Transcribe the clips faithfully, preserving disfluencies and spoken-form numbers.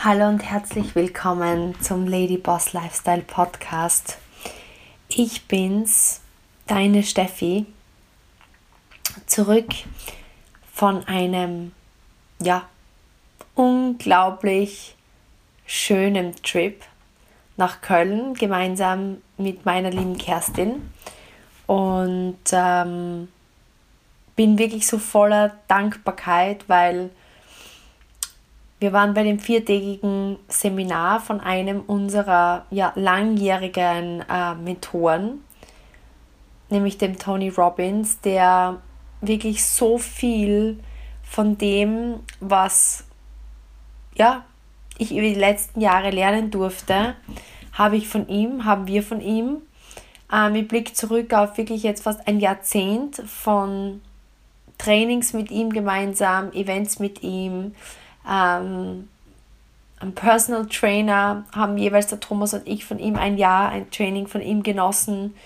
Hallo und herzlich willkommen zum Lady Boss Lifestyle Podcast. Ich bin's, deine Steffi, zurück von einem, ja, unglaublich schönen Trip nach Köln, gemeinsam mit meiner lieben Kerstin. Und ähm, bin wirklich so voller Dankbarkeit, weil wir waren bei dem viertägigen Seminar von einem unserer ja, langjährigen äh, Mentoren, nämlich dem Tony Robbins, der wirklich so viel von dem, was ja, ich über die letzten Jahre lernen durfte, habe ich von ihm, haben wir von ihm, äh, mit Blick zurück auf wirklich jetzt fast ein Jahrzehnt von Trainings mit ihm gemeinsam, Events mit ihm, Ähm, ein Personal Trainer, haben jeweils der Thomas und ich von ihm ein Jahr ein Training von ihm genossen,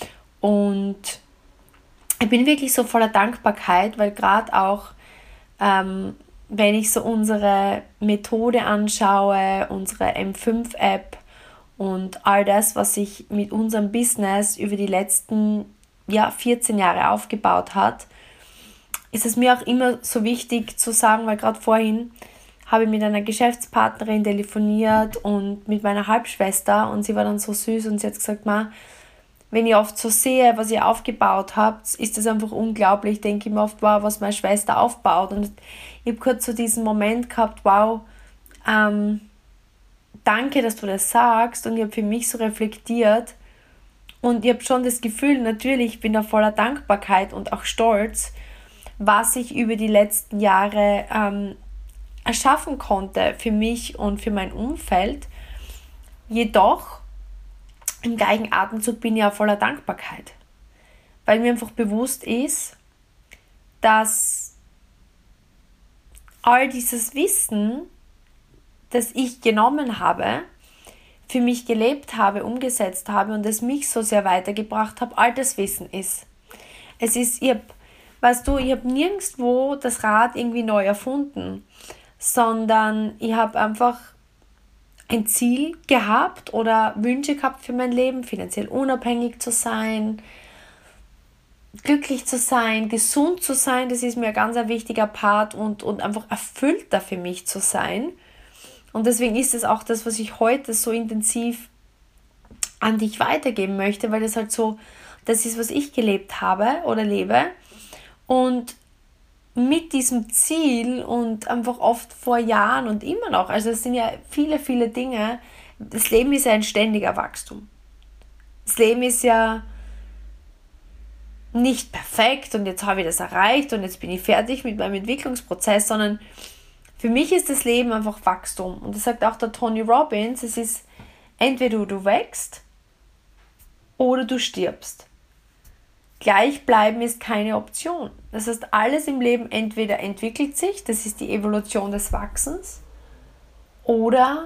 und ich bin wirklich so voller Dankbarkeit, weil gerade auch ähm, wenn ich so unsere Methode anschaue, unsere M fünf App und all das, was sich mit unserem Business über die letzten ja, vierzehn Jahre aufgebaut hat, ist es mir auch immer so wichtig zu sagen, weil gerade vorhin habe ich mit einer Geschäftspartnerin telefoniert und mit meiner Halbschwester, und sie war dann so süß und sie hat gesagt, Ma, wenn ich oft so sehe, was ihr aufgebaut habt, ist das einfach unglaublich. Ich denke immer oft, wow, was meine Schwester aufbaut, und ich habe kurz so diesen Moment gehabt, wow, ähm, danke, dass du das sagst, und ich habe für mich so reflektiert und ich habe schon das Gefühl, natürlich, ich bin da voller Dankbarkeit und auch Stolz, was ich über die letzten Jahre ähm, erschaffen konnte für mich und für mein Umfeld. Jedoch im gleichen Atemzug bin ich auch voller Dankbarkeit, weil mir einfach bewusst ist, dass all dieses Wissen, das ich genommen habe, für mich gelebt habe, umgesetzt habe und es mich so sehr weitergebracht hat, all das Wissen ist. Es ist, ich hab, weißt du, ich habe nirgendwo das Rad irgendwie neu erfunden, sondern ich habe einfach ein Ziel gehabt oder Wünsche gehabt für mein Leben, finanziell unabhängig zu sein, glücklich zu sein, gesund zu sein, das ist mir ein ganz ein wichtiger Part, und, und einfach erfüllter für mich zu sein. Und deswegen ist es auch das, was ich heute so intensiv an dich weitergeben möchte, weil das halt so, das ist, was ich gelebt habe oder lebe. Und mit diesem Ziel und einfach oft vor Jahren und immer noch, also es sind ja viele, viele Dinge, das Leben ist ja ein ständiger Wachstum. Das Leben ist ja nicht perfekt und jetzt habe ich das erreicht und jetzt bin ich fertig mit meinem Entwicklungsprozess, sondern für mich ist das Leben einfach Wachstum. Und das sagt auch der Tony Robbins, es ist entweder du wächst oder du stirbst. Gleichbleiben ist keine Option. Das heißt, alles im Leben entweder entwickelt sich, das ist die Evolution des Wachsens, oder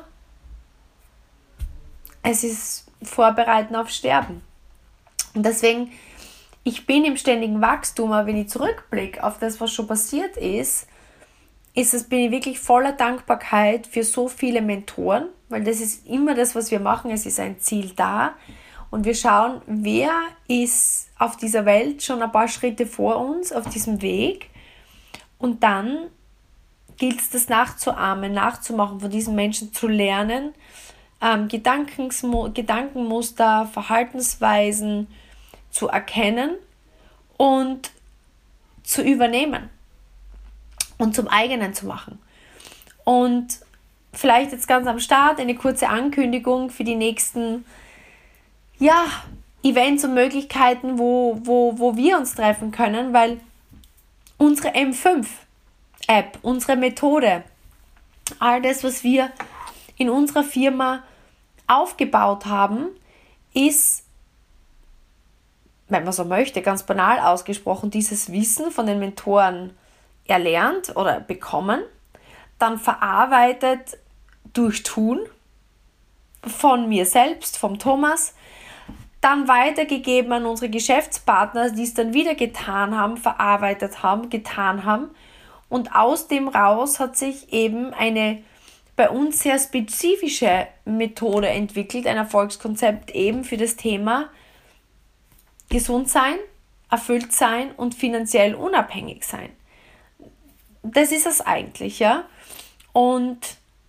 es ist Vorbereiten auf Sterben. Und deswegen, ich bin im ständigen Wachstum, aber wenn ich zurückblicke auf das, was schon passiert ist, ist es, bin ich wirklich voller Dankbarkeit für so viele Mentoren, weil das ist immer das, was wir machen, es ist ein Ziel da. Und wir schauen, wer ist auf dieser Welt schon ein paar Schritte vor uns auf diesem Weg. Und dann gilt es, das nachzuahmen, nachzumachen, von diesen Menschen zu lernen, ähm, Gedankensmu- Gedankenmuster, Verhaltensweisen zu erkennen und zu übernehmen und zum eigenen zu machen. Und vielleicht jetzt ganz am Start eine kurze Ankündigung für die nächsten ja, Events und Möglichkeiten, wo, wo, wo wir uns treffen können, weil unsere M fünf App, unsere Methode, all das, was wir in unserer Firma aufgebaut haben, ist, wenn man so möchte, ganz banal ausgesprochen, dieses Wissen von den Mentoren erlernt oder bekommen, dann verarbeitet durch Tun von mir selbst, vom Thomas, dann weitergegeben an unsere Geschäftspartner, die es dann wieder getan haben, verarbeitet haben, getan haben. Und aus dem raus hat sich eben eine bei uns sehr spezifische Methode entwickelt, ein Erfolgskonzept eben für das Thema gesund sein, erfüllt sein und finanziell unabhängig sein. Das ist es eigentlich, ja. Und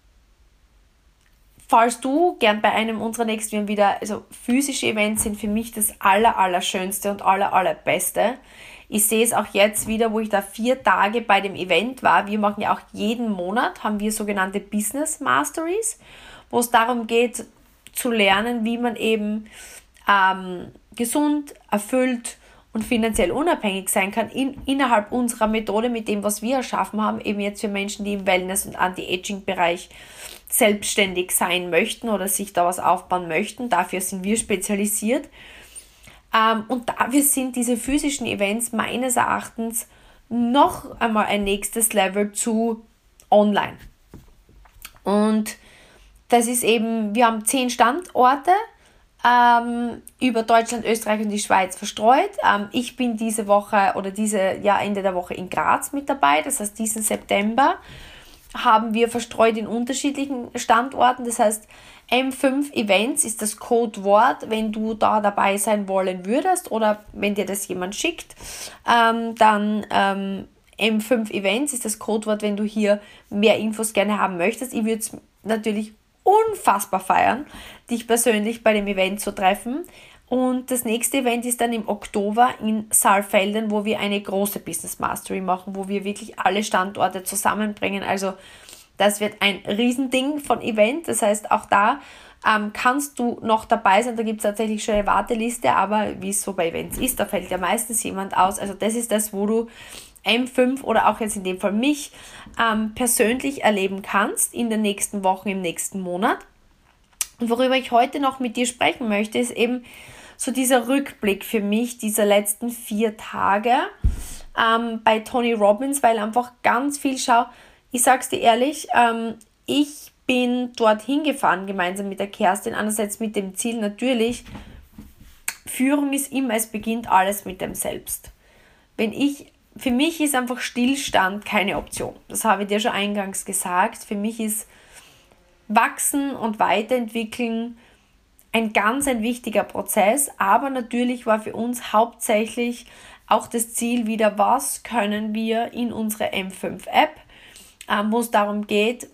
falls du gern bei einem unserer nächsten, wir haben wieder, also physische Events sind für mich das aller, allerschönste und aller, allerbeste. Ich sehe es auch jetzt wieder, wo ich da vier Tage bei dem Event war. Wir machen ja auch jeden Monat, haben wir sogenannte Business Masteries, wo es darum geht, zu lernen, wie man eben ähm, gesund, erfüllt und finanziell unabhängig sein kann in, innerhalb unserer Methode mit dem, was wir erschaffen haben, eben jetzt für Menschen, die im Wellness- und Anti-Aging-Bereich selbstständig sein möchten oder sich da was aufbauen möchten. Dafür sind wir spezialisiert. Ähm, und dafür sind diese physischen Events meines Erachtens noch einmal ein nächstes Level zu online. Und das ist eben, wir haben zehn Standorte ähm, über Deutschland, Österreich und die Schweiz verstreut. Ähm, ich bin diese Woche oder diese ja Ende der Woche in Graz mit dabei. Das heißt, diesen September haben wir verstreut in unterschiedlichen Standorten. Das heißt, M fünf Events ist das Codewort, wenn du da dabei sein wollen würdest oder wenn dir das jemand schickt, ähm, dann ähm, M fünf Events ist das Codewort, wenn du hier mehr Infos gerne haben möchtest. Ich würde es natürlich unfassbar feiern, dich persönlich bei dem Event zu treffen. Und das nächste Event ist dann im Oktober in Saalfelden, wo wir eine große Business Mastery machen, wo wir wirklich alle Standorte zusammenbringen. Also das wird ein Riesending von Event. Das heißt, auch da ähm, kannst du noch dabei sein. Da gibt es tatsächlich schon eine Warteliste, aber wie es so bei Events ist, da fällt ja meistens jemand aus. Also das ist das, wo du M fünf oder auch jetzt in dem Fall mich ähm, persönlich erleben kannst in den nächsten Wochen, im nächsten Monat. Und worüber ich heute noch mit dir sprechen möchte, ist eben so dieser Rückblick für mich dieser letzten vier Tage ähm, bei Tony Robbins, weil einfach ganz viel, schau, ich sag's dir ehrlich, ähm, ich bin dorthin gefahren, gemeinsam mit der Kerstin, einerseits mit dem Ziel natürlich, Führung ist immer, es beginnt alles mit dem Selbst. Wenn ich, für mich ist einfach Stillstand keine Option. Das habe ich dir schon eingangs gesagt. Für mich ist Wachsen und Weiterentwickeln ein ganz ein wichtiger Prozess, aber natürlich war für uns hauptsächlich auch das Ziel wieder, was können wir in unserer M fünf App, ähm, wo es darum geht,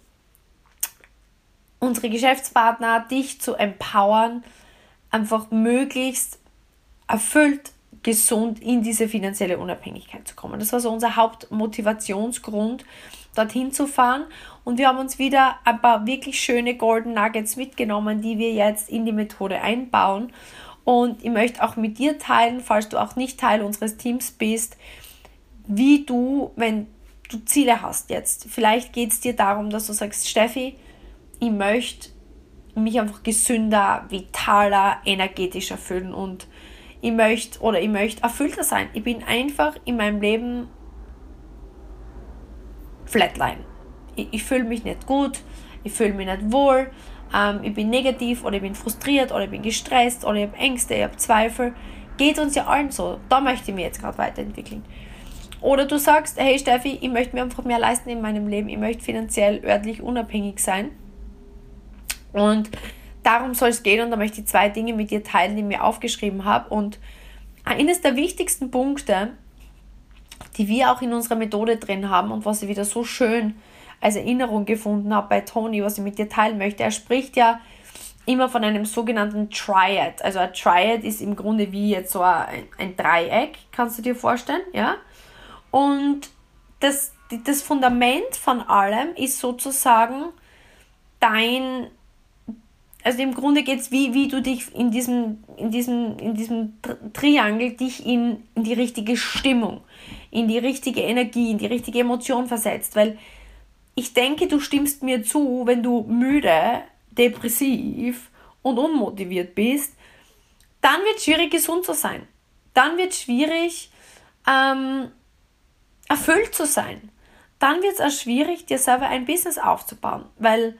unsere Geschäftspartner, dich zu empowern, einfach möglichst erfüllt, gesund in diese finanzielle Unabhängigkeit zu kommen. Das war so unser Hauptmotivationsgrund, dorthin zu fahren. Und wir haben uns wieder ein paar wirklich schöne Golden Nuggets mitgenommen, die wir jetzt in die Methode einbauen. Und ich möchte auch mit dir teilen, falls du auch nicht Teil unseres Teams bist, wie du, wenn du Ziele hast jetzt, vielleicht geht es dir darum, dass du sagst, Steffi, ich möchte mich einfach gesünder, vitaler, energetischer fühlen und ich möchte oder ich möchte erfüllter sein. Ich bin einfach in meinem Leben Flatline. Ich, ich fühle mich nicht gut, ich fühle mich nicht wohl, ähm, ich bin negativ oder ich bin frustriert oder ich bin gestresst oder ich habe Ängste, ich habe Zweifel. Geht uns ja allen so. Da möchte ich mich jetzt gerade weiterentwickeln. Oder du sagst, hey Steffi, ich möchte mir einfach mehr leisten in meinem Leben, ich möchte finanziell, örtlich unabhängig sein. Und darum soll es gehen und da möchte ich zwei Dinge mit dir teilen, die ich mir aufgeschrieben habe. Und eines der wichtigsten Punkte, die wir auch in unserer Methode drin haben und was ich wieder so schön als Erinnerung gefunden habe bei Tony, was ich mit dir teilen möchte, er spricht ja immer von einem sogenannten Triad. Also ein Triad ist im Grunde wie jetzt so ein, ein Dreieck, kannst du dir vorstellen, ja? Und das, das Fundament von allem ist sozusagen dein, also im Grunde geht es, wie, wie du dich in diesem, in diesem, in diesem Triangel dich in, in die richtige Stimmung, in die richtige Energie, in die richtige Emotion versetzt. Weil ich denke, du stimmst mir zu, wenn du müde, depressiv und unmotiviert bist, dann wird es schwierig, gesund zu sein. Dann wird es schwierig, ähm, erfüllt zu sein. Dann wird es auch schwierig, dir selber ein Business aufzubauen, weil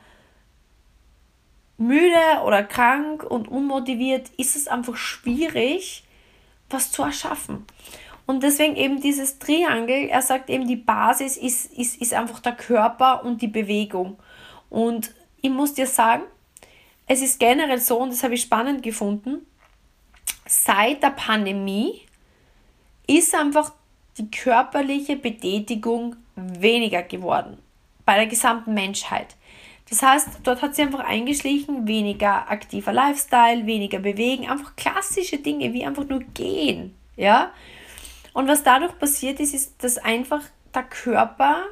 müde oder krank und unmotiviert ist es einfach schwierig, was zu erschaffen. Und deswegen eben dieses Triangel, er sagt eben, die Basis ist, ist, ist einfach der Körper und die Bewegung. Und ich muss dir sagen, es ist generell so, und das habe ich spannend gefunden, seit der Pandemie ist einfach die körperliche Betätigung weniger geworden bei der gesamten Menschheit. Das heißt, dort hat sich einfach eingeschlichen, weniger aktiver Lifestyle, weniger bewegen, einfach klassische Dinge wie einfach nur gehen. Ja? Und was dadurch passiert ist, ist, dass einfach der Körper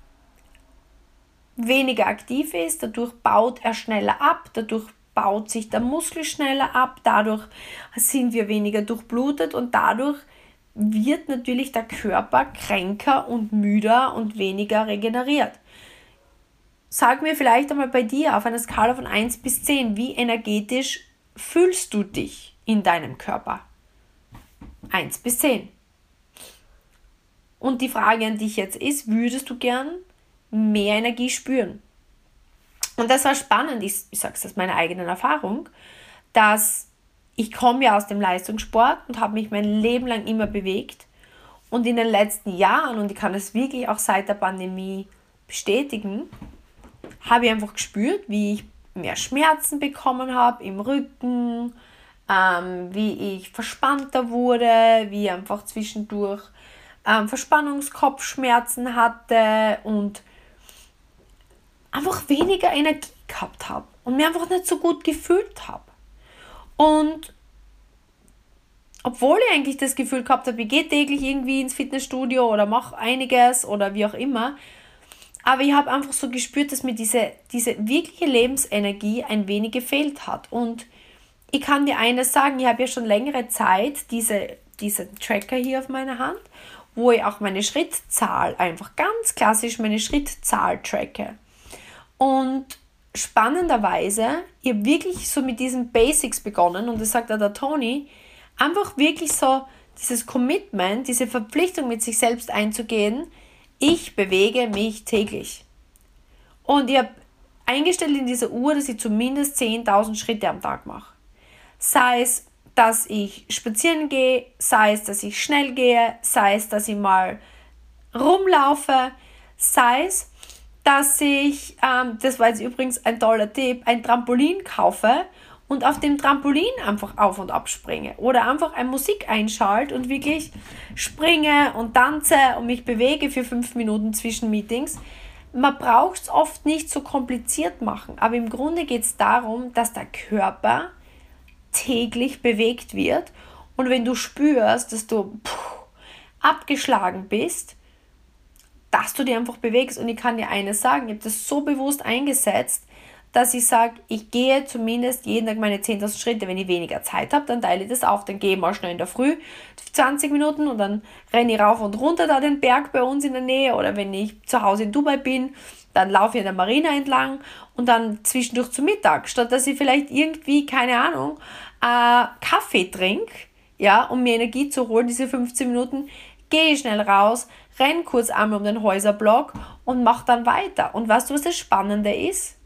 weniger aktiv ist, dadurch baut er schneller ab, dadurch baut sich der Muskel schneller ab, dadurch sind wir weniger durchblutet und dadurch wird natürlich der Körper kränker und müder und weniger regeneriert. Sag mir vielleicht einmal bei dir auf einer Skala von eins bis zehn, wie energetisch fühlst du dich in deinem Körper? eins bis zehn. Und die Frage an dich jetzt ist, würdest du gern mehr Energie spüren? Und das war spannend, ich, ich sage es aus meiner eigenen Erfahrung, dass ich komme ja aus dem Leistungssport und habe mich mein Leben lang immer bewegt. Und in den letzten Jahren, und ich kann das wirklich auch seit der Pandemie bestätigen, habe ich einfach gespürt, wie ich mehr Schmerzen bekommen habe im Rücken, ähm, wie ich verspannter wurde, wie ich einfach zwischendurch ähm, Verspannungskopfschmerzen hatte und einfach weniger Energie gehabt habe und mir einfach nicht so gut gefühlt habe. Und obwohl ich eigentlich das Gefühl gehabt habe, ich gehe täglich irgendwie ins Fitnessstudio oder mache einiges oder wie auch immer, aber ich habe einfach so gespürt, dass mir diese, diese wirkliche Lebensenergie ein wenig gefehlt hat. Und ich kann dir eines sagen, ich habe ja schon längere Zeit diese, diesen Tracker hier auf meiner Hand, wo ich auch meine Schrittzahl, einfach ganz klassisch meine Schrittzahl tracke. Und spannenderweise, ich habe wirklich so mit diesen Basics begonnen und das sagt auch der Toni, einfach wirklich so dieses Commitment, diese Verpflichtung mit sich selbst einzugehen, ich bewege mich täglich. Und ich habe eingestellt in dieser Uhr, dass ich zumindest zehntausend Schritte am Tag mache. Sei es, dass ich spazieren gehe, sei es, dass ich schnell gehe, sei es, dass ich mal rumlaufe, sei es, dass ich, ähm, das war jetzt übrigens ein toller Tipp, ein Trampolin kaufe und auf dem Trampolin einfach auf und ab springe oder einfach eine Musik einschalte und wirklich springe und tanze und mich bewege für fünf Minuten zwischen Meetings. Man braucht es oft nicht so kompliziert machen, aber im Grunde geht es darum, dass der Körper täglich bewegt wird und wenn du spürst, dass du puh, abgeschlagen bist, dass du dich einfach bewegst. Und ich kann dir eines sagen, ich habe das so bewusst eingesetzt, dass ich sage, ich gehe zumindest jeden Tag meine zehntausend Schritte. Wenn ich weniger Zeit habe, dann teile ich das auf. Dann gehe ich mal schnell in der Früh zwanzig Minuten und dann renne ich rauf und runter da den Berg bei uns in der Nähe. Oder wenn ich zu Hause in Dubai bin, dann laufe ich an der Marina entlang und dann zwischendurch zu Mittag. Statt dass ich vielleicht irgendwie, keine Ahnung, äh, Kaffee trinke, ja, um mir Energie zu holen, diese fünfzehn Minuten, gehe ich schnell raus, renn kurz einmal um den Häuserblock und mach dann weiter. Und weißt du, was das Spannende ist?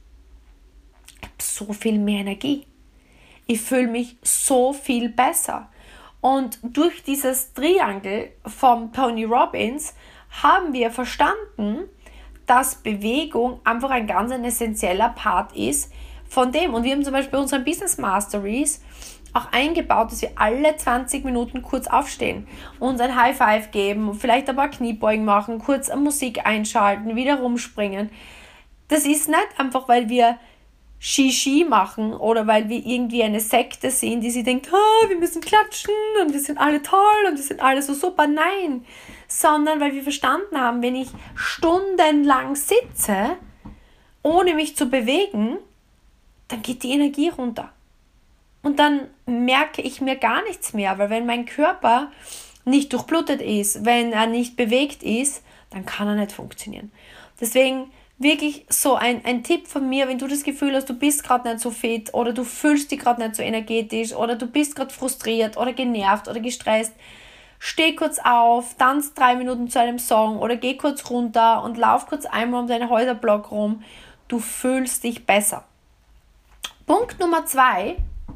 Ich habe so viel mehr Energie. Ich fühle mich so viel besser. Und durch dieses Triangle vom Tony Robbins haben wir verstanden, dass Bewegung einfach ein ganz ein essentieller Part ist von dem. Und wir haben zum Beispiel bei unseren Business Masteries auch eingebaut, dass wir alle zwanzig Minuten kurz aufstehen, uns ein High Five geben, vielleicht ein paar Kniebeugen machen, kurz Musik einschalten, wieder rumspringen. Das ist nicht einfach, weil wir Shishi machen oder weil wir irgendwie eine Sekte sind, die sich denkt, oh, wir müssen klatschen und wir sind alle toll und wir sind alle so super. Nein, sondern weil wir verstanden haben, wenn ich stundenlang sitze, ohne mich zu bewegen, dann geht die Energie runter. Und dann merke ich mir gar nichts mehr, weil wenn mein Körper nicht durchblutet ist, wenn er nicht bewegt ist, dann kann er nicht funktionieren. Deswegen wirklich so ein, ein Tipp von mir, wenn du das Gefühl hast, du bist gerade nicht so fit oder du fühlst dich gerade nicht so energetisch oder du bist gerade frustriert oder genervt oder gestresst, steh kurz auf, tanz drei Minuten zu einem Song oder geh kurz runter und lauf kurz einmal um deinen Häuserblock rum. Du fühlst dich besser. Punkt Nummer zwei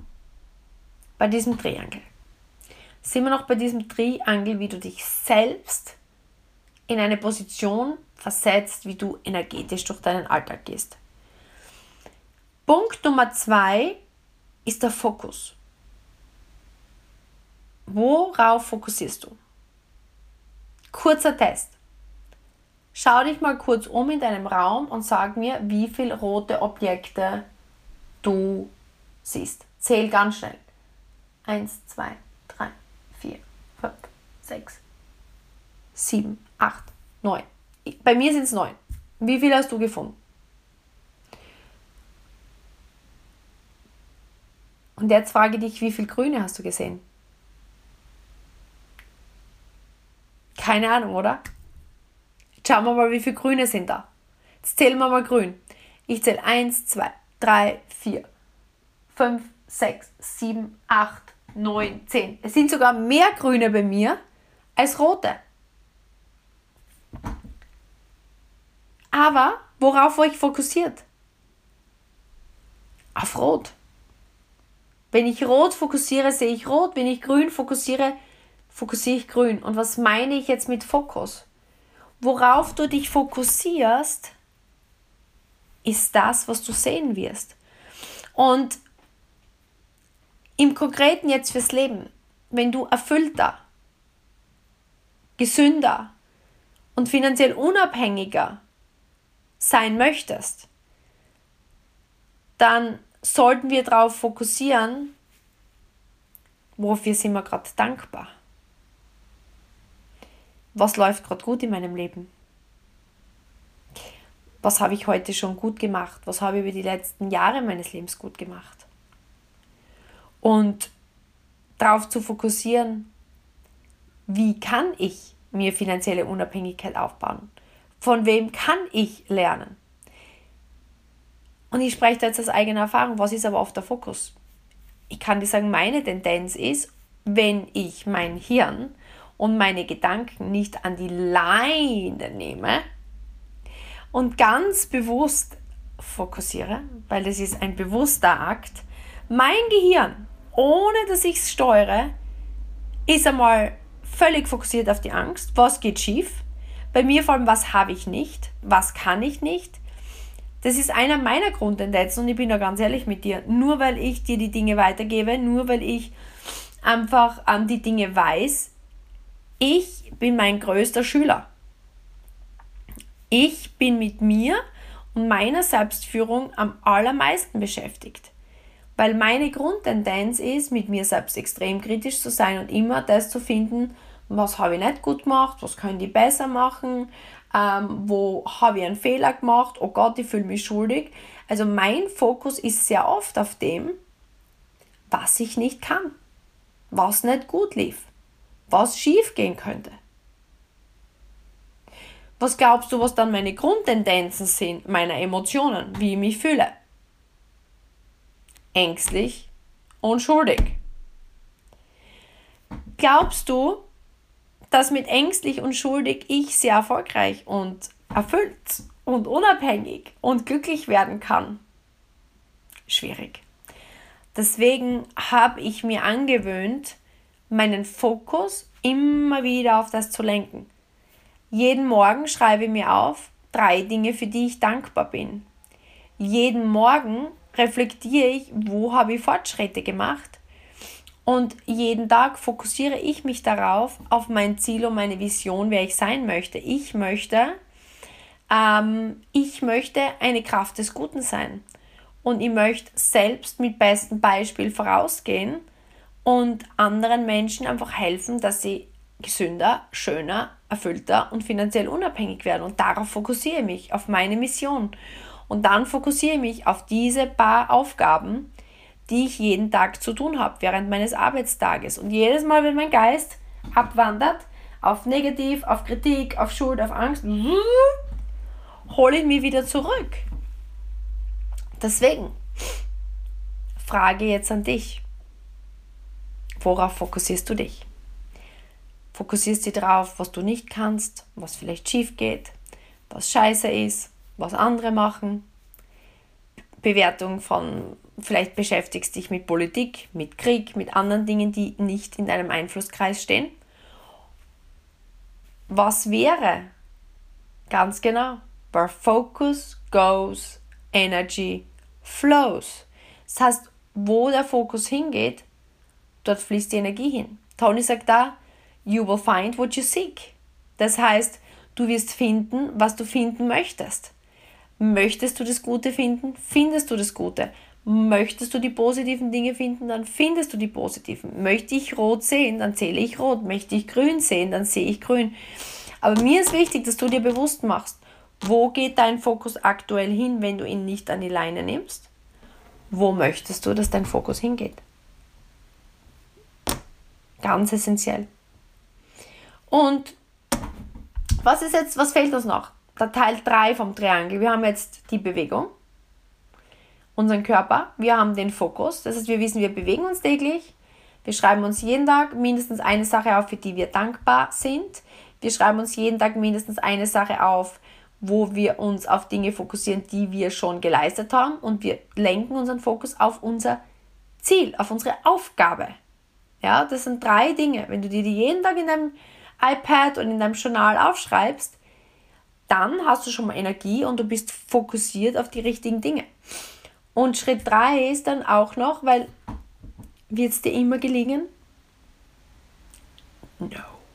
bei diesem Triangle. Sind wir noch bei diesem Triangle, wie du dich selbst in eine Position versetzt, wie du energetisch durch deinen Alltag gehst. Punkt Nummer zwei ist der Fokus. Worauf fokussierst du? Kurzer Test. Schau dich mal kurz um in deinem Raum und sag mir, wie viele rote Objekte du siehst. Zähl ganz schnell. Eins, zwei, drei, vier, fünf, sechs, sieben, acht, neun. Bei mir sind es neun. Wie viele hast du gefunden? Und jetzt frage ich dich, wie viele Grüne hast du gesehen? Keine Ahnung, oder? Schauen wir mal, wie viele Grüne sind da. Jetzt zählen wir mal grün. Ich zähle eins, zwei, drei, vier, fünf, sechs, sieben, acht, neun, zehn. Es sind sogar mehr Grüne bei mir als rote. Aber worauf war ich fokussiert? Auf Rot. Wenn ich Rot fokussiere, sehe ich Rot. Wenn ich Grün fokussiere, fokussiere ich Grün. Und was meine ich jetzt mit Fokus? Worauf du dich fokussierst, ist das, was du sehen wirst. Und im Konkreten jetzt fürs Leben, wenn du erfüllter, gesünder und finanziell unabhängiger sein möchtest, dann sollten wir darauf fokussieren, wofür sind wir gerade dankbar. Was läuft gerade gut in meinem Leben? Was habe ich heute schon gut gemacht? Was habe ich über die letzten Jahre meines Lebens gut gemacht? Und darauf zu fokussieren, wie kann ich mir finanzielle Unabhängigkeit aufbauen? Von wem kann ich lernen? Und ich spreche da jetzt aus eigener Erfahrung. Was ist aber oft der Fokus? Ich kann dir sagen, meine Tendenz ist, wenn ich mein Hirn und meine Gedanken nicht an die Leine nehme und ganz bewusst fokussiere, weil das ist ein bewusster Akt, mein Gehirn, ohne dass ich es steuere, ist einmal völlig fokussiert auf die Angst. Was geht schief? Bei mir vor allem, was habe ich nicht? Was kann ich nicht? Das ist einer meiner Grundtendenzen und ich bin da ganz ehrlich mit dir. Nur weil ich dir die Dinge weitergebe, nur weil ich einfach ähm, die Dinge weiß, ich bin mein größter Schüler. Ich bin mit mir und meiner Selbstführung am allermeisten beschäftigt. Weil meine Grundtendenz ist, mit mir selbst extrem kritisch zu sein und immer das zu finden, was habe ich nicht gut gemacht, was könnte ich besser machen, ähm, wo habe ich einen Fehler gemacht, oh Gott, ich fühle mich schuldig. Also mein Fokus ist sehr oft auf dem, was ich nicht kann, was nicht gut lief, was schief gehen könnte. Was glaubst du, was dann meine Grundtendenzen sind, meiner Emotionen, wie ich mich fühle? Ängstlich und schuldig. Glaubst du, dass mit ängstlich und schuldig ich sehr erfolgreich und erfüllt und unabhängig und glücklich werden kann? Schwierig. Deswegen habe ich mir angewöhnt, meinen Fokus immer wieder auf das zu lenken. Jeden Morgen schreibe ich mir auf, drei Dinge, für die ich dankbar bin. Jeden Morgen reflektiere ich, wo habe ich Fortschritte gemacht. Und jeden Tag fokussiere ich mich darauf, auf mein Ziel und meine Vision, wer ich sein möchte. Ich möchte, ähm, ich möchte eine Kraft des Guten sein. Und ich möchte selbst mit bestem Beispiel vorausgehen und anderen Menschen einfach helfen, dass sie gesünder, schöner, erfüllter und finanziell unabhängig werden. Und darauf fokussiere ich mich, auf meine Mission. Und dann fokussiere ich mich auf diese paar Aufgaben, die ich jeden Tag zu tun habe, während meines Arbeitstages. Und jedes Mal, wenn mein Geist abwandert, auf Negativ, auf Kritik, auf Schuld, auf Angst, hole ich mich wieder zurück. Deswegen, Frage jetzt an dich. Worauf fokussierst du dich? Fokussierst dich darauf, was du nicht kannst, was vielleicht schief geht, was scheiße ist, was andere machen, Bewertung von, vielleicht beschäftigst dich mit Politik, mit Krieg, mit anderen Dingen, die nicht in deinem Einflusskreis stehen. Was wäre? Ganz genau. Where focus goes, energy flows. Das heißt, wo der Fokus hingeht, dort fließt die Energie hin. Tony sagt da, you will find what you seek. Das heißt, du wirst finden, was du finden möchtest. Möchtest du das Gute finden, findest du das Gute. Möchtest du die positiven Dinge finden, dann findest du die positiven. Möchte ich rot sehen, dann zähle ich rot. Möchte ich grün sehen, dann sehe ich grün. Aber mir ist wichtig, dass du dir bewusst machst, wo geht dein Fokus aktuell hin, wenn du ihn nicht an die Leine nimmst? Wo möchtest du, dass dein Fokus hingeht? Ganz essentiell. Und was ist jetzt, was fehlt uns noch? Der Teil drei vom Triangel. Wir haben jetzt die Bewegung, unseren Körper, wir haben den Fokus. Das heißt, wir wissen, wir bewegen uns täglich. Wir schreiben uns jeden Tag mindestens eine Sache auf, für die wir dankbar sind. Wir schreiben uns jeden Tag mindestens eine Sache auf, wo wir uns auf Dinge fokussieren, die wir schon geleistet haben. Und wir lenken unseren Fokus auf unser Ziel, auf unsere Aufgabe. Ja, das sind drei Dinge. Wenn du dir die jeden Tag in deinem iPad und in deinem Journal aufschreibst, dann hast du schon mal Energie und du bist fokussiert auf die richtigen Dinge. Und Schritt drei ist dann auch noch, weil wird es dir immer gelingen? No.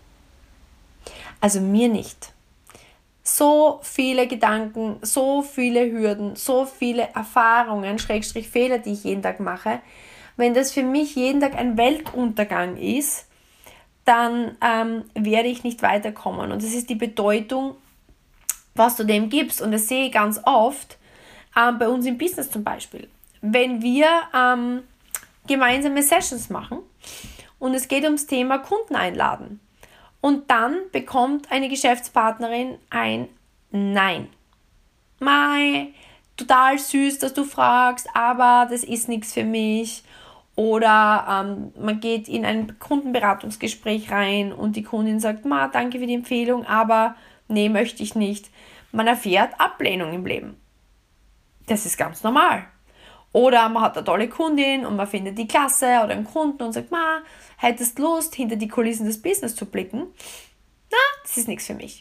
Also mir nicht. So viele Gedanken, so viele Hürden, so viele Erfahrungen, Schrägstrich Fehler, die ich jeden Tag mache. Wenn das für mich jeden Tag ein Weltuntergang ist, dann ähm, werde ich nicht weiterkommen. Und das ist die Bedeutung, was du dem gibst. Und das sehe ich ganz oft ähm, bei uns im Business zum Beispiel. Wenn wir ähm, gemeinsame Sessions machen und es geht ums Thema Kunden einladen und dann bekommt eine Geschäftspartnerin ein Nein. Mei, total süß, dass du fragst, aber das ist nichts für mich. Oder ähm, man geht in ein Kundenberatungsgespräch rein und die Kundin sagt, Ma, danke für die Empfehlung, aber nee, möchte ich nicht. Man erfährt Ablehnung im Leben. Das ist ganz normal. Oder man hat eine tolle Kundin und man findet die klasse oder einen Kunden und sagt, Ma, hättest Lust, hinter die Kulissen des Business zu blicken? Na, das ist nichts für mich.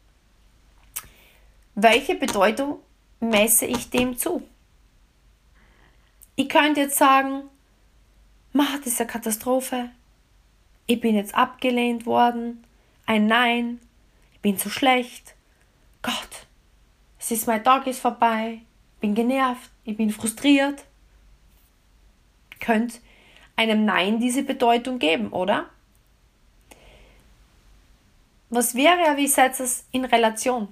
Welche Bedeutung messe ich dem zu? Ich könnte jetzt sagen, Ma, das ist eine Katastrophe. Ich bin jetzt abgelehnt worden. Ein Nein. Ich bin so schlecht. Gott, es ist, mein Tag ist vorbei. Ich bin genervt. Ich bin frustriert. Könnt einem Nein diese Bedeutung geben, oder? Was wäre, wie setzt es in Relation?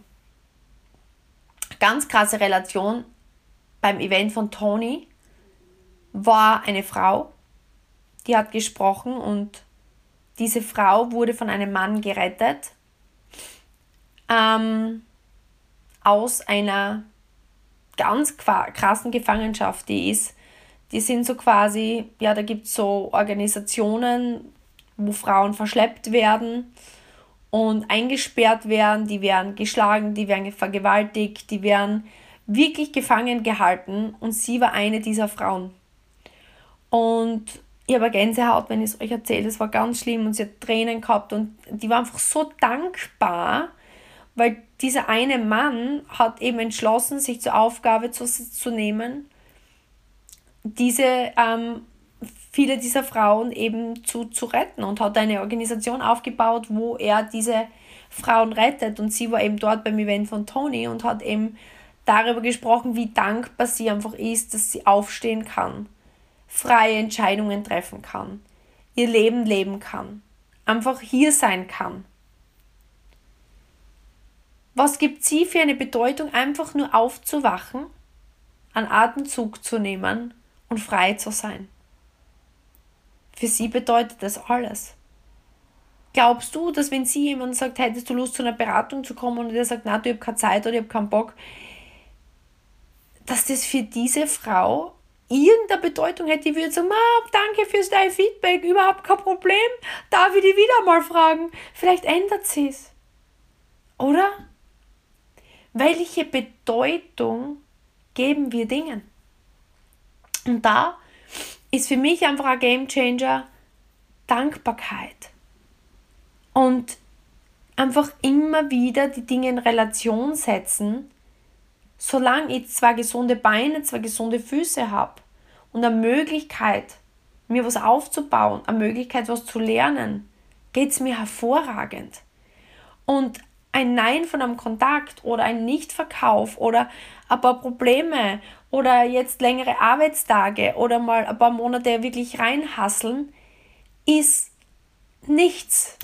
Ganz krasse Relation beim Event von Tony war eine Frau, die hat gesprochen und diese Frau wurde von einem Mann gerettet ähm, aus einer ganz krassen Gefangenschaft, die ist. Die sind so quasi, ja, da gibt es so Organisationen, wo Frauen verschleppt werden und eingesperrt werden, die werden geschlagen, die werden vergewaltigt, die werden wirklich gefangen gehalten und sie war eine dieser Frauen. Und ich habe Gänsehaut, wenn ich es euch erzähle, es war ganz schlimm und sie hat Tränen gehabt und die war einfach so dankbar, weil dieser eine Mann hat eben entschlossen, sich zur Aufgabe zu, zu nehmen, diese ähm, viele dieser Frauen eben zu, zu retten und hat eine Organisation aufgebaut, wo er diese Frauen rettet und sie war eben dort beim Event von Tony und hat eben darüber gesprochen, wie dankbar sie einfach ist, dass sie aufstehen kann, freie Entscheidungen treffen kann, ihr Leben leben kann, einfach hier sein kann. Was gibt sie für eine Bedeutung, einfach nur aufzuwachen, einen Atemzug zu nehmen und frei zu sein? Für sie bedeutet das alles. Glaubst du, dass wenn sie jemand sagt, hättest du Lust zu einer Beratung zu kommen und der sagt, na, du, ich habe keine Zeit oder ich habe keinen Bock, dass das für diese Frau irgendeine Bedeutung hätte, die würde sagen, danke für dein Feedback, überhaupt kein Problem, darf ich dich wieder mal fragen, vielleicht ändert sie es. Oder? Welche Bedeutung geben wir Dingen? Und da ist für mich einfach ein Gamechanger Dankbarkeit. Und einfach immer wieder die Dinge in Relation setzen, solange ich zwei gesunde Beine, zwei gesunde Füße habe und eine Möglichkeit, mir was aufzubauen, eine Möglichkeit, was zu lernen, geht es mir hervorragend. Und ein Nein von einem Kontakt oder ein Nichtverkauf oder ein paar Probleme oder jetzt längere Arbeitstage oder mal ein paar Monate wirklich reinhasseln, ist nichts.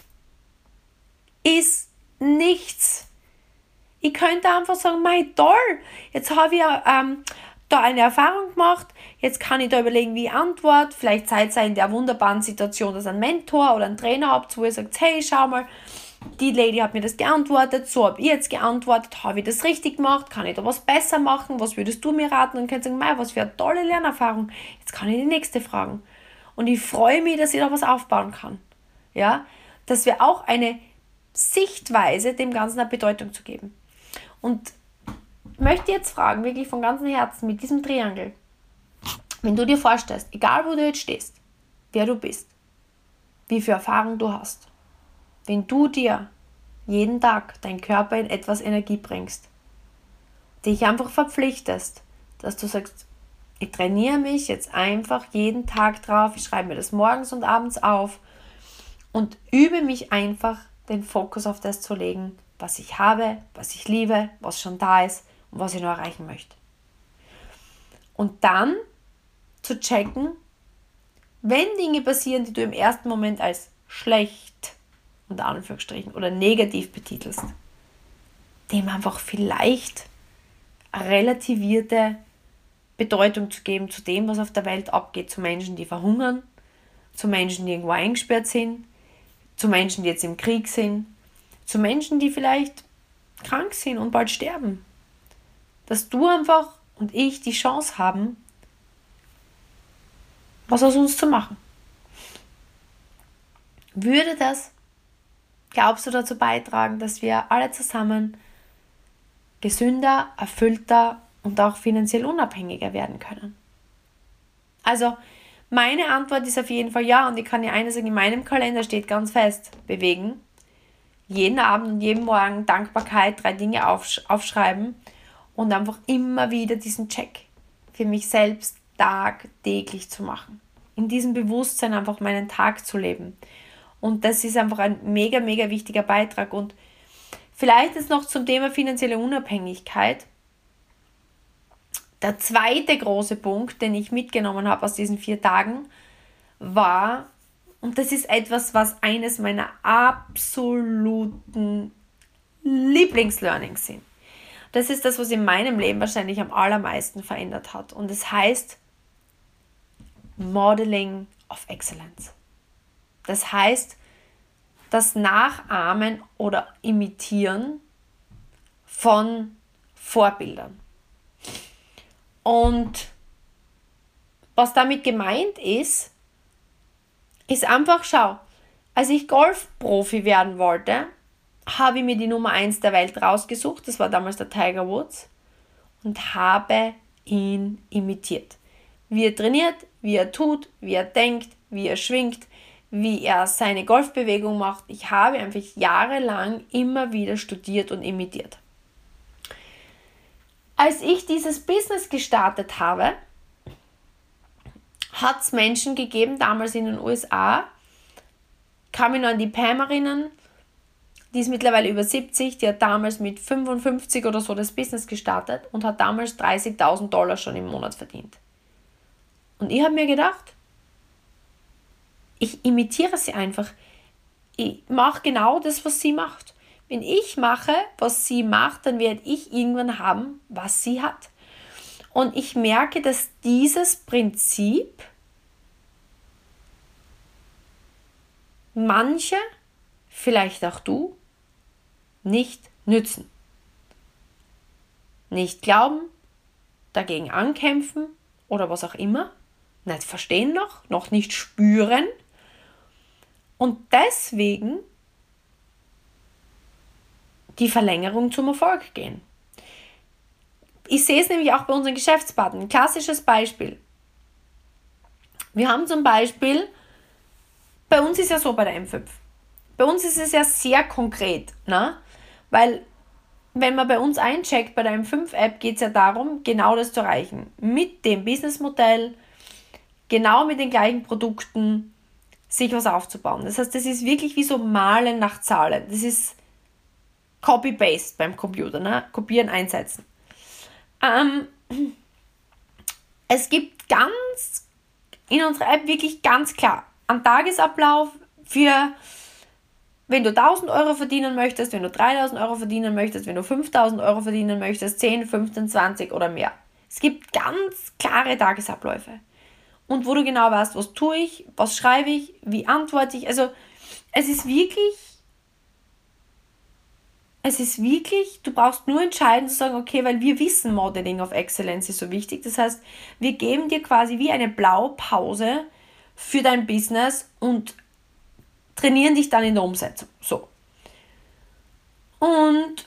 Ist nichts. Ich könnte einfach sagen, mei, toll, jetzt habe ich ähm, da eine Erfahrung gemacht, jetzt kann ich da überlegen, wie ich antworte. Vielleicht seid ihr in der wunderbaren Situation, dass ihr einen Mentor oder einen Trainer habt, wo ihr sagt, hey, schau mal, die Lady hat mir das geantwortet, so habe ich jetzt geantwortet, habe ich das richtig gemacht, kann ich da was besser machen, was würdest du mir raten? Und könnt sagen, mei, was für eine tolle Lernerfahrung, jetzt kann ich die nächste fragen. Und ich freue mich, dass ich da was aufbauen kann. Ja, dass wir auch eine Sichtweise dem Ganzen eine Bedeutung zu geben. Und ich möchte jetzt fragen, wirklich von ganzem Herzen mit diesem Triangel, wenn du dir vorstellst, egal wo du jetzt stehst, wer du bist, wie viel Erfahrung du hast, wenn du dir jeden Tag deinen Körper in etwas Energie bringst, dich einfach verpflichtest, dass du sagst, ich trainiere mich jetzt einfach jeden Tag drauf, ich schreibe mir das morgens und abends auf und übe mich einfach, den Fokus auf das zu legen, was ich habe, was ich liebe, was schon da ist und was ich noch erreichen möchte. Und dann zu checken, wenn Dinge passieren, die du im ersten Moment als schlecht, unter Anführungsstrichen, oder negativ betitelst, dem einfach vielleicht eine relativierte Bedeutung zu geben zu dem, was auf der Welt abgeht, zu Menschen, die verhungern, zu Menschen, die irgendwo eingesperrt sind, zu Menschen, die jetzt im Krieg sind, zu Menschen, die vielleicht krank sind und bald sterben. Dass du einfach und ich die Chance haben, was aus uns zu machen. Würde das, glaubst du, dazu beitragen, dass wir alle zusammen gesünder, erfüllter und auch finanziell unabhängiger werden können? Also, meine Antwort ist auf jeden Fall ja, und ich kann dir eines sagen, in meinem Kalender steht ganz fest, bewegen, jeden Abend und jeden Morgen Dankbarkeit, drei Dinge aufsch- aufschreiben und einfach immer wieder diesen Check für mich selbst tagtäglich zu machen. In diesem Bewusstsein einfach meinen Tag zu leben. Und das ist einfach ein mega, mega wichtiger Beitrag. Und vielleicht ist noch zum Thema finanzielle Unabhängigkeit der zweite große Punkt, den ich mitgenommen habe aus diesen vier Tagen, war, und das ist etwas, was eines meiner absoluten Lieblingslearnings sind. Das ist das, was in meinem Leben wahrscheinlich am allermeisten verändert hat. Und es heißt Modeling of Excellence. Das heißt, das Nachahmen oder Imitieren von Vorbildern. Und was damit gemeint ist, ist einfach, schau, als ich Golfprofi werden wollte, habe ich mir die Nummer eins der Welt rausgesucht, das war damals der Tiger Woods, und habe ihn imitiert. Wie er trainiert, wie er tut, wie er denkt, wie er schwingt, wie er seine Golfbewegung macht. Ich habe einfach jahrelang immer wieder studiert und imitiert. Als ich dieses Business gestartet habe, hat es Menschen gegeben, damals in den U S A, kann mich noch an die Pam erinnern, die ist mittlerweile über siebzig, die hat damals mit fünfundfünfzig oder so das Business gestartet und hat damals dreißigtausend Dollar schon im Monat verdient. Und ich habe mir gedacht, ich imitiere sie einfach. Ich mache genau das, was sie macht. Wenn ich mache, was sie macht, dann werde ich irgendwann haben, was sie hat. Und ich merke, dass dieses Prinzip manche, vielleicht auch du, nicht nützen. Nicht glauben, dagegen ankämpfen oder was auch immer, nicht verstehen noch, noch nicht spüren und deswegen die Verlängerung zum Erfolg gehen. Ich sehe es nämlich auch bei unseren Geschäftspartnern. Ein klassisches Beispiel. Wir haben zum Beispiel, bei uns ist ja so bei der M fünf, bei uns ist es ja sehr konkret, ne? Weil wenn man bei uns eincheckt, bei der M fünf App, geht es ja darum, genau das zu erreichen. Mit dem Businessmodell, genau mit den gleichen Produkten, sich was aufzubauen. Das heißt, das ist wirklich wie so Malen nach Zahlen. Das ist Copy-Paste beim Computer, ne? Kopieren, einsetzen. Ähm, es gibt ganz, in unserer App wirklich ganz klar, einen Tagesablauf für, wenn du tausend Euro verdienen möchtest, wenn du dreitausend Euro verdienen möchtest, wenn du fünftausend Euro verdienen möchtest, zehn, fünfzehn, zwanzig oder mehr. Es gibt ganz klare Tagesabläufe. Und wo du genau weißt, was tue ich, was schreibe ich, wie antworte ich. Also es ist wirklich, es ist wirklich, du brauchst nur entscheiden zu sagen, okay, weil wir wissen, Modeling of Excellence ist so wichtig. Das heißt, wir geben dir quasi wie eine Blaupause für dein Business und trainieren dich dann in der Umsetzung. So. Und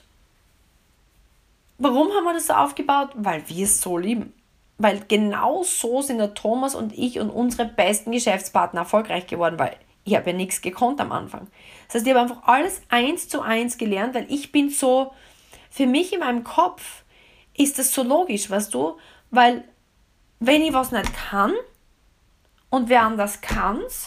warum haben wir das so aufgebaut? Weil wir es so lieben. Weil genau so sind der Thomas und ich und unsere besten Geschäftspartner erfolgreich geworden, weil ich habe ja nichts gekonnt am Anfang. Das heißt, ich habe einfach alles eins zu eins gelernt, weil ich bin so, für mich in meinem Kopf ist das so logisch, weißt du, weil wenn ich was nicht kann und wer anders kann's,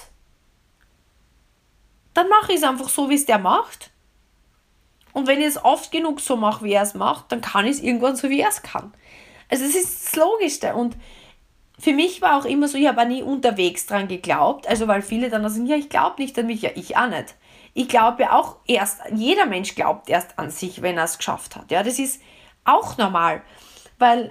dann mache ich es einfach so, wie es der macht. Und wenn ich es oft genug so mache, wie er es macht, dann kann ich es irgendwann so, wie er es kann. Also es ist das Logischste. Und für mich war auch immer so, ich habe auch nie unterwegs dran geglaubt. Also weil viele dann sagen, ja, ich glaube nicht an mich. Ja, ich auch nicht. Ich glaube ja auch erst, jeder Mensch glaubt erst an sich, wenn er es geschafft hat. Ja, das ist auch normal. Weil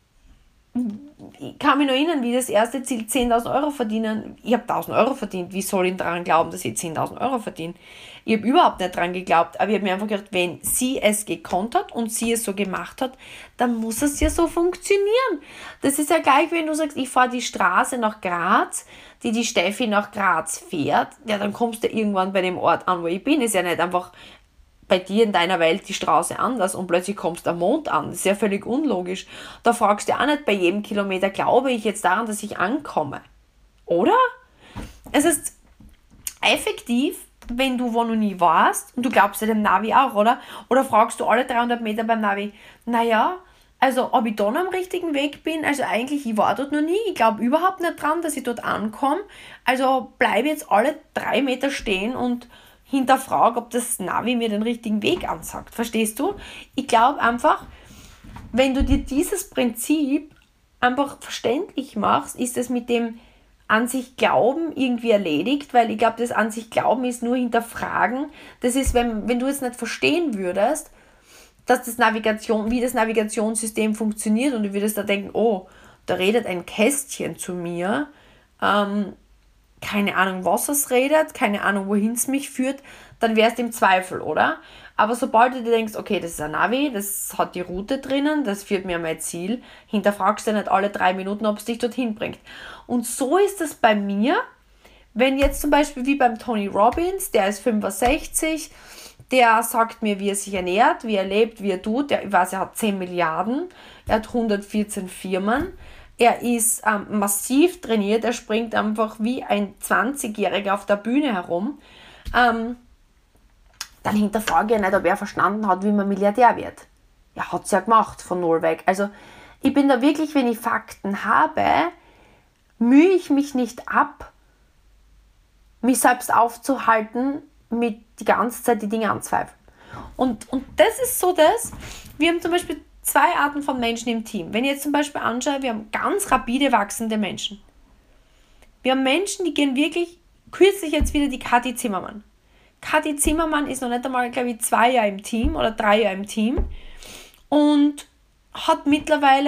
ich kann mich noch erinnern, wie das erste Ziel zehntausend Euro verdienen. Ich habe tausend Euro verdient. Wie soll ich daran glauben, dass ich zehntausend Euro verdiene? Ich habe überhaupt nicht daran geglaubt. Aber ich habe mir einfach gedacht, wenn sie es gekonnt hat und sie es so gemacht hat, dann muss es ja so funktionieren. Das ist ja gleich, wenn du sagst, ich fahre die Straße nach Graz, die die Steffi nach Graz fährt. Ja, dann kommst du irgendwann bei dem Ort an, wo ich bin. Ist ja nicht einfach bei dir in deiner Welt die Straße anders und plötzlich kommst du am Mond an. Das ist ja völlig unlogisch. Da fragst du auch nicht bei jedem Kilometer, glaube ich jetzt daran, dass ich ankomme. Oder? Es ist effektiv, wenn du wo noch nie warst, und du glaubst ja dem Navi auch, oder? Oder fragst du alle dreihundert Meter beim Navi, naja, also ob ich dann am richtigen Weg bin, also eigentlich, ich war dort noch nie, ich glaube überhaupt nicht dran, dass ich dort ankomme, also bleibe jetzt alle drei Meter stehen und hinterfrage, ob das Navi mir den richtigen Weg ansagt. Verstehst du? Ich glaube einfach, wenn du dir dieses Prinzip einfach verständlich machst, ist es mit dem an sich Glauben irgendwie erledigt, weil ich glaube, das an sich Glauben ist nur hinterfragen. Das ist, wenn, wenn du es nicht verstehen würdest, dass das Navigation, wie das Navigationssystem funktioniert und du würdest da denken, oh, da redet ein Kästchen zu mir, ähm, keine Ahnung, was es redet, keine Ahnung, wohin es mich führt, dann wärst du im Zweifel, oder? Aber sobald du dir denkst, okay, das ist ein Navi, das hat die Route drinnen, das führt mir an mein Ziel, hinterfragst du nicht alle drei Minuten, ob es dich dorthin bringt. Und so ist es bei mir, wenn jetzt zum Beispiel wie beim Tony Robbins, der ist fünfundsechzig, der sagt mir, wie er sich ernährt, wie er lebt, wie er tut, der, ich weiß, er hat zehn Milliarden, er hat hundertvierzehn Firmen, er ist ähm, massiv trainiert, er springt einfach wie ein zwanzigjähriger auf der Bühne herum. Ähm, dann hinterfrage ich nicht, ob er verstanden hat, wie man Milliardär wird. Er hat es ja gemacht, von null weg. Also ich bin da wirklich, wenn ich Fakten habe, mühe ich mich nicht ab, mich selbst aufzuhalten, mit die ganze Zeit die Dinge anzweifeln. Und, und das ist so das, wir haben zum Beispiel zwei Arten von Menschen im Team. Wenn ich jetzt zum Beispiel anschaue, wir haben ganz rapide wachsende Menschen. Wir haben Menschen, die gehen wirklich, kürzlich jetzt wieder die Kathi Zimmermann. Kathi Zimmermann ist noch nicht einmal, glaube ich, zwei Jahre im Team oder drei Jahre im Team und hat mittlerweile,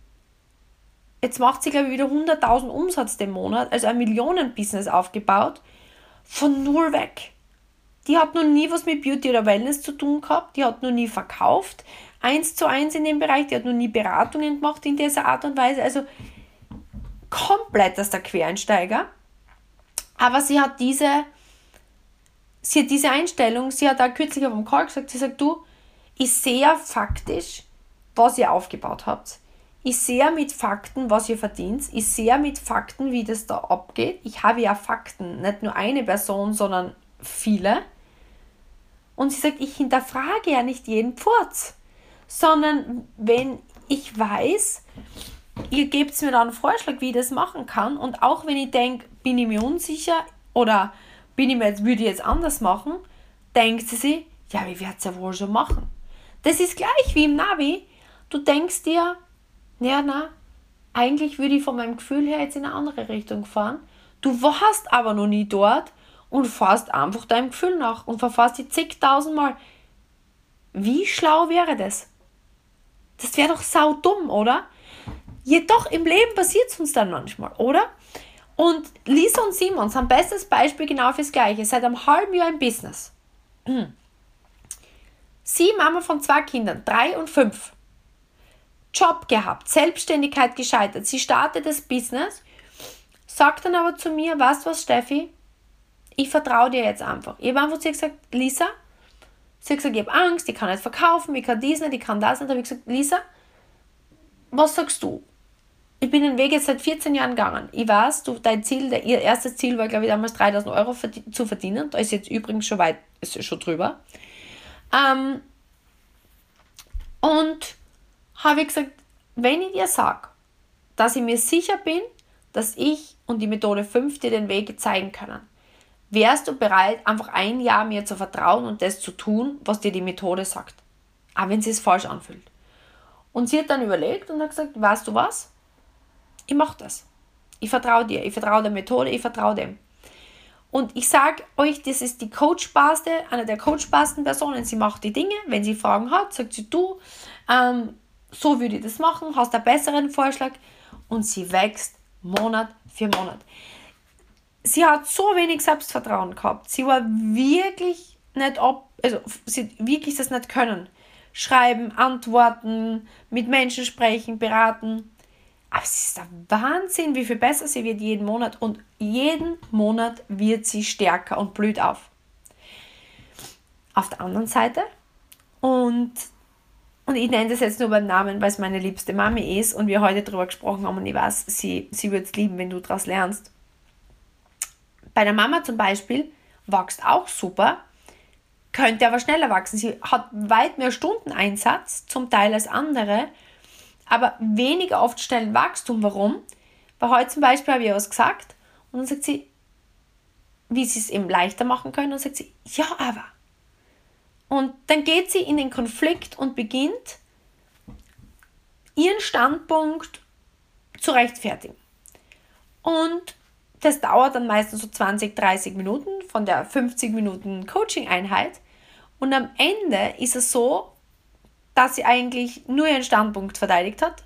jetzt macht sie, glaube ich, wieder hunderttausend Umsatz den Monat, also ein Millionen-Business aufgebaut, von null weg. Die hat noch nie was mit Beauty oder Wellness zu tun gehabt, die hat noch nie verkauft, eins zu eins in dem Bereich, die hat noch nie Beratungen gemacht in dieser Art und Weise, also komplett als der Quereinsteiger. Aber sie hat diese, sie hat diese Einstellung, sie hat auch kürzlich auf dem Call gesagt, sie sagt, du, ich sehe ja faktisch, was ihr aufgebaut habt. Ich sehe mit Fakten, was ihr verdient. Ich sehe mit Fakten, wie das da abgeht. Ich habe ja Fakten, nicht nur eine Person, sondern viele. Und sie sagt, ich hinterfrage ja nicht jeden Pfurz. sondern wenn ich weiß, ihr gebt mir dann einen Vorschlag, wie ich das machen kann, und auch wenn ich denke, bin ich mir unsicher oder bin ich mir jetzt, würde ich jetzt anders machen, denkt sie sich, ja, ich werde es ja wohl schon machen. Das ist gleich wie im Navi. Du denkst dir, ja, na, eigentlich würde ich von meinem Gefühl her jetzt in eine andere Richtung fahren. Du warst aber noch nie dort und fährst einfach deinem Gefühl nach und verfährst dich zigtausend Mal. Wie schlau wäre das? Das wäre doch saudumm, oder? Jedoch im Leben passiert es uns dann manchmal, oder? Und Lisa und Simon sind bestes Beispiel genau fürs Gleiche. Seit einem halben Jahr im Business. Sie, Mama von zwei Kindern, drei und fünf. Job gehabt, Selbstständigkeit gescheitert. Sie startet das Business, sagt dann aber zu mir, weißt du was, Steffi? Ich vertraue dir jetzt einfach. Ich habe einfach zu ihr gesagt, Lisa, sie hat gesagt, ich habe Angst, ich kann nicht verkaufen, ich kann dies nicht, ich kann das nicht. Da habe ich gesagt, Lisa, was sagst du? Ich bin den Weg jetzt seit vierzehn Jahren gegangen. Ich weiß, du, dein Ziel, der, ihr erstes Ziel war, glaube ich, damals dreitausend Euro verdien- zu verdienen. Da ist jetzt übrigens schon weit, ist schon drüber. Ähm, und habe ich gesagt, wenn ich dir sage, dass ich mir sicher bin, dass ich und die Methode fünf dir den Weg zeigen können, wärst du bereit, einfach ein Jahr mir zu vertrauen und das zu tun, was dir die Methode sagt. Auch wenn sie es falsch anfühlt. Und sie hat dann überlegt und hat gesagt, weißt du was? Ich mache das. Ich vertraue dir, ich vertraue der Methode, ich vertraue dem. Und ich sage euch, das ist die coachbarste, eine der coachbarsten Personen. Sie macht die Dinge, wenn sie Fragen hat, sagt sie, du, ähm, so würde ich das machen, hast einen besseren Vorschlag, und sie wächst Monat für Monat. Sie hat so wenig Selbstvertrauen gehabt. Sie war wirklich nicht ab, also sie hat wirklich das nicht können. Schreiben, antworten, mit Menschen sprechen, beraten. Aber es ist der Wahnsinn, wie viel besser sie wird jeden Monat. Und jeden Monat wird sie stärker und blüht auf. Auf der anderen Seite, und, und ich nenne das jetzt nur beim Namen, weil es meine liebste Mami ist und wir heute darüber gesprochen haben und ich weiß, sie, sie würde es lieben, wenn du daraus lernst. Bei der Mama zum Beispiel wächst auch super, könnte aber schneller wachsen. Sie hat weit mehr Stundeneinsatz, zum Teil als andere, aber weniger oft schnellen Wachstum. Warum? Weil heute zum Beispiel habe ich was gesagt und dann sagt sie, wie sie es eben leichter machen können, und dann sagt sie, ja, aber. Und dann geht sie in den Konflikt und beginnt, ihren Standpunkt zu rechtfertigen. Und das dauert dann meistens so zwanzig, dreißig Minuten von der fünfzig Minuten Coaching-Einheit. Und am Ende ist es so, dass sie eigentlich nur ihren Standpunkt verteidigt hat.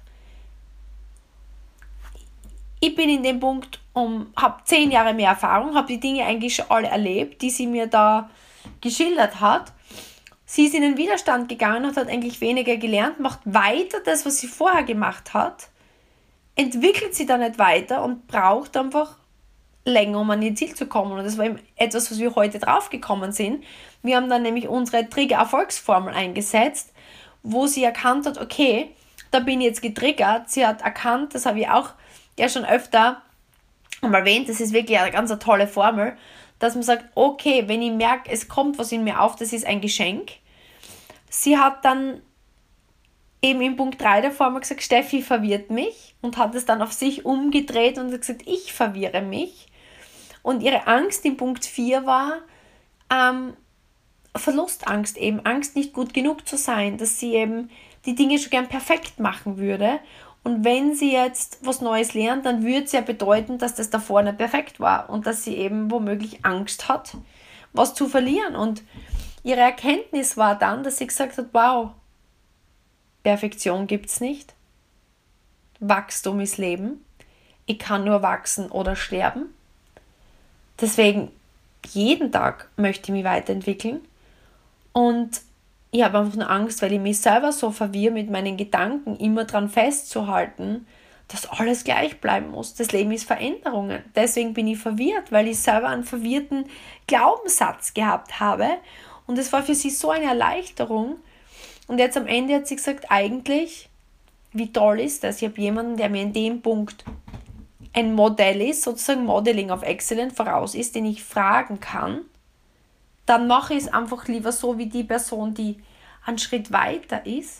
Ich bin in dem Punkt, um, habe zehn Jahre mehr Erfahrung, habe die Dinge eigentlich schon alle erlebt, die sie mir da geschildert hat. Sie ist in den Widerstand gegangen und hat eigentlich weniger gelernt, macht weiter das, was sie vorher gemacht hat, entwickelt sie dann nicht weiter und braucht einfach länger, um an ihr Ziel zu kommen. Und das war eben etwas, was wir heute drauf gekommen sind. Wir haben dann nämlich unsere Trigger-Erfolgsformel eingesetzt, wo sie erkannt hat, okay, da bin ich jetzt getriggert. Sie hat erkannt, das habe ich auch ja schon öfter erwähnt, das ist wirklich eine ganz tolle Formel, dass man sagt, okay, wenn ich merke, es kommt was in mir auf, das ist ein Geschenk. Sie hat dann eben in Punkt drei der Formel gesagt, Steffi verwirrt mich, und hat es dann auf sich umgedreht und hat gesagt, ich verwirre mich. Und ihre Angst in Punkt vier war ähm, Verlustangst eben, Angst nicht gut genug zu sein, dass sie eben die Dinge schon gern perfekt machen würde. Und wenn sie jetzt was Neues lernt, dann würde es ja bedeuten, dass das davor nicht perfekt war und dass sie eben womöglich Angst hat, was zu verlieren. Und ihre Erkenntnis war dann, dass sie gesagt hat, wow, Perfektion gibt es nicht. Wachstum ist Leben. Ich kann nur wachsen oder sterben. Deswegen, jeden Tag möchte ich mich weiterentwickeln. Und ich habe einfach nur Angst, weil ich mich selber so verwirre mit meinen Gedanken, immer daran festzuhalten, dass alles gleich bleiben muss. Das Leben ist Veränderungen. Deswegen bin ich verwirrt, weil ich selber einen verwirrten Glaubenssatz gehabt habe. Und es war für sie so eine Erleichterung. Und jetzt am Ende hat sie gesagt, eigentlich, wie toll ist das? Ich habe jemanden, der mir in dem Punkt ein Modell ist, sozusagen Modeling of Excellence voraus ist, den ich fragen kann. Dann mache ich es einfach lieber so wie die Person, die einen Schritt weiter ist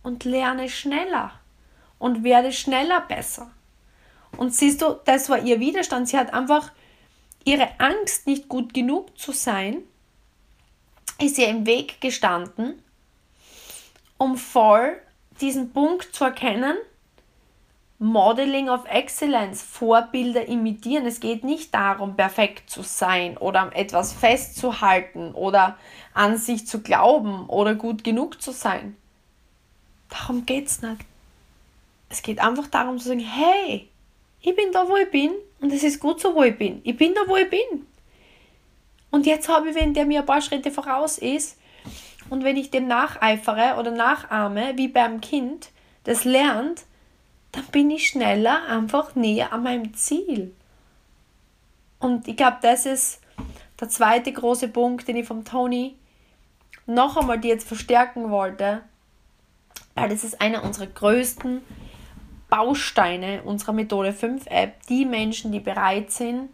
und lerne schneller und werde schneller besser. Und siehst du, das war ihr Widerstand. Sie hat einfach ihre Angst, nicht gut genug zu sein, ist ihr im Weg gestanden, um voll diesen Punkt zu erkennen, Modeling of Excellence, Vorbilder imitieren. Es geht nicht darum, perfekt zu sein oder etwas festzuhalten oder an sich zu glauben oder gut genug zu sein. Darum geht es nicht. Es geht einfach darum zu sagen, hey, ich bin da, wo ich bin und es ist gut so, wo ich bin. Ich bin da, wo ich bin. Und jetzt habe ich wen, der mir ein paar Schritte voraus ist. Und wenn ich dem nacheifere oder nachahme, wie beim Kind, das lernt, dann bin ich schneller einfach näher an meinem Ziel. Und ich glaube, das ist der zweite große Punkt, den ich vom Tony noch einmal dir jetzt verstärken wollte, weil das ist einer unserer größten Bausteine unserer Methode fünf App, die Menschen, die bereit sind,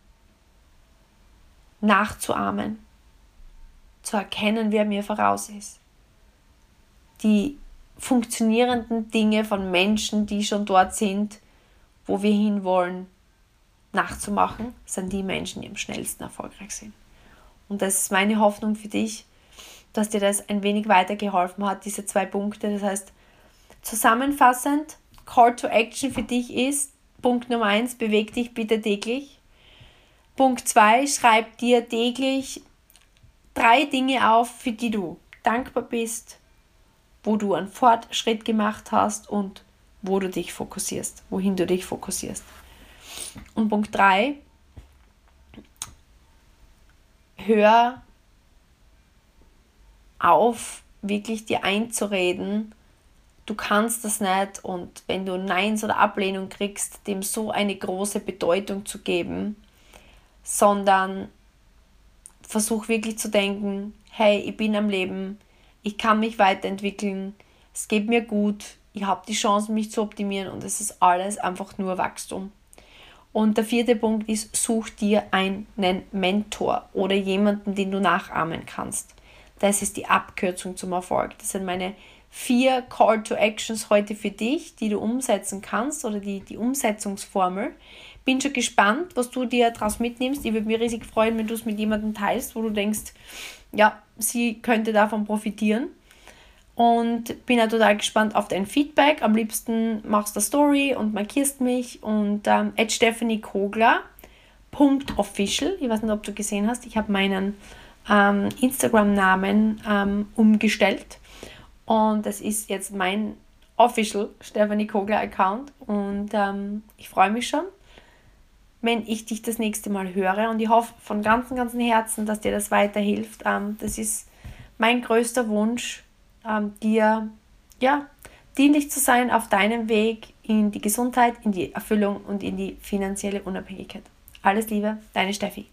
nachzuahmen, zu erkennen, wer mir voraus ist. Die funktionierenden Dinge von Menschen, die schon dort sind, wo wir hinwollen, nachzumachen, sind die Menschen, die am schnellsten erfolgreich sind. Und das ist meine Hoffnung für dich, dass dir das ein wenig weitergeholfen hat, diese zwei Punkte. Das heißt, zusammenfassend, Call to Action für dich ist, Punkt Nummer eins, beweg dich bitte täglich. Punkt zwei, schreib dir täglich drei Dinge auf, für die du dankbar bist, wo du einen Fortschritt gemacht hast und wo du dich fokussierst, wohin du dich fokussierst. Und Punkt drei, hör auf, wirklich dir einzureden, du kannst das nicht, und wenn du Neins oder Ablehnung kriegst, dem so eine große Bedeutung zu geben, sondern versuch wirklich zu denken, hey, ich bin am Leben, ich kann mich weiterentwickeln, es geht mir gut, ich habe die Chance, mich zu optimieren und es ist alles einfach nur Wachstum. Und der vierte Punkt ist, such dir einen Mentor oder jemanden, den du nachahmen kannst. Das ist die Abkürzung zum Erfolg. Das sind meine vier Call to Actions heute für dich, die du umsetzen kannst, oder die, die Umsetzungsformel. Bin schon gespannt, was du dir daraus mitnimmst. Ich würde mich riesig freuen, wenn du es mit jemandem teilst, wo du denkst, ja, sie könnte davon profitieren. Und bin auch total gespannt auf dein Feedback. Am liebsten machst du eine Story und markierst mich und ähm, at stephanie kogler punkt official. Ich weiß nicht, ob du gesehen hast, ich habe meinen ähm, Instagram-Namen ähm, umgestellt. Und das ist jetzt mein Official Stephanie Kogler Account. Und ähm, ich freue mich schon, wenn ich dich das nächste Mal höre. Und ich hoffe von ganzem, ganzem Herzen, dass dir das weiterhilft. Ähm, das ist mein größter Wunsch, ähm, dir ja, dienlich zu sein auf deinem Weg in die Gesundheit, in die Erfüllung und in die finanzielle Unabhängigkeit. Alles Liebe, deine Steffi.